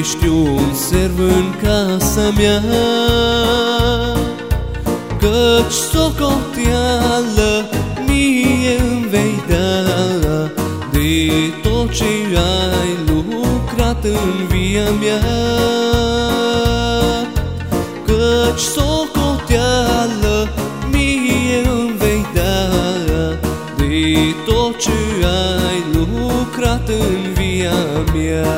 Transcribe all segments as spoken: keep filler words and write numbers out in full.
ești un serv în casa mea, căci socoteală mie îmi vei da de tot ce ai lucrat în via mea, căci socoteală mie îmi vei da de tot ce ai lucrat în via mea.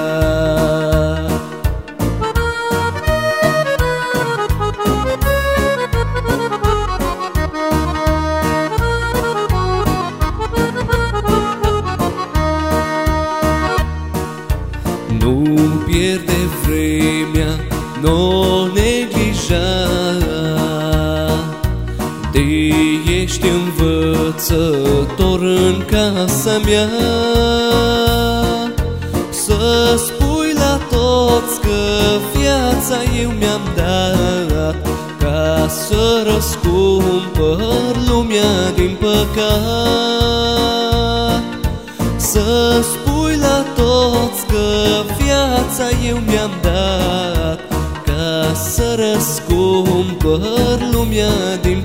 Nu pierde vremea, n-o neglija, de ești învățător în casa mea. Să spui la toți că viața eu mi-am dat, ca să răscumpăr lumea din păcat. Să spui la toți că viața eu mi-am dat, ca să răscumpăr lumea din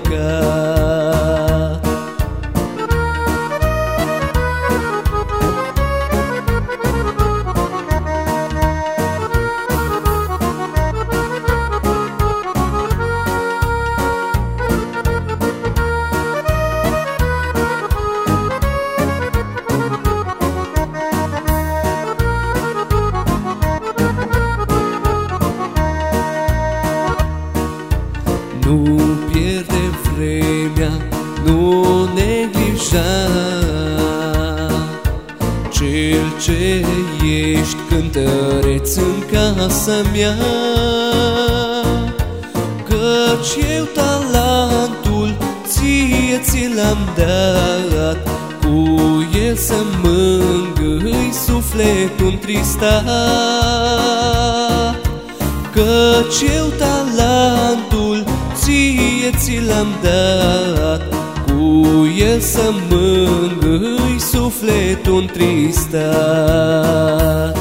păcat. Nu pierde vremea, nu neglija, cel ce ești cântăreț în casa mea, căci eu talentul ție ți l-am dat, cu el să mângâi sufletul întristat. Căci eu talentul ție ți l-am dat, cu el să mângâi sufletul întristat.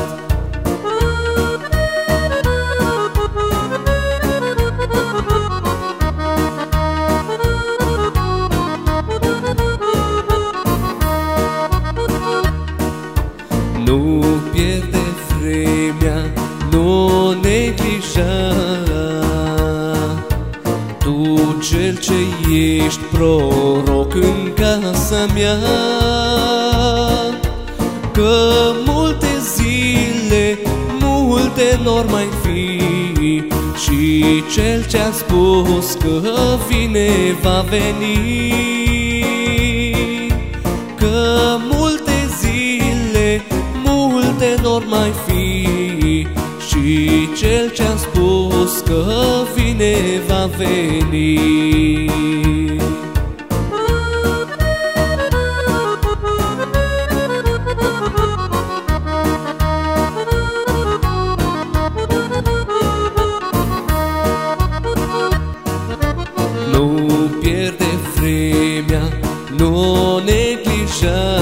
Nu pierde vremea, nu neglija, tu cel ce ești proroc în casa mea, că multe zile, multe n-or mai fi, și cel ce-a spus că vine va veni. Că multe zile, multe n-or mai fi, și cel ce-a spus că vine va veni. Nu pierde vremea, nu neglija,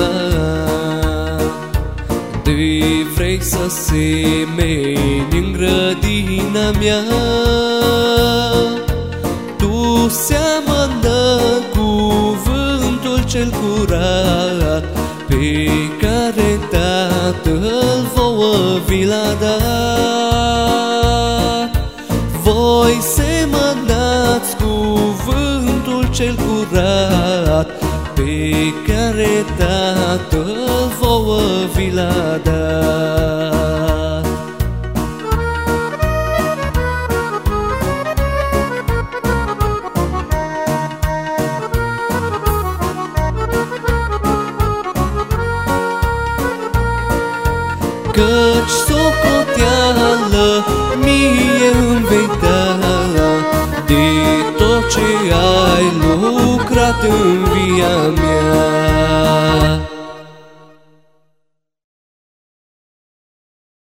de vrei să semeni în grădina mea. Tu seamănă cuvântul cel curat, pe care Tatăl vouă vi l-a dat. Voi semănați cuvântul cel curat, pe care Tatăl vouă vi l-a dat. Căci socoteală mie îmi vei da de tot ce ai lucrat în via mea.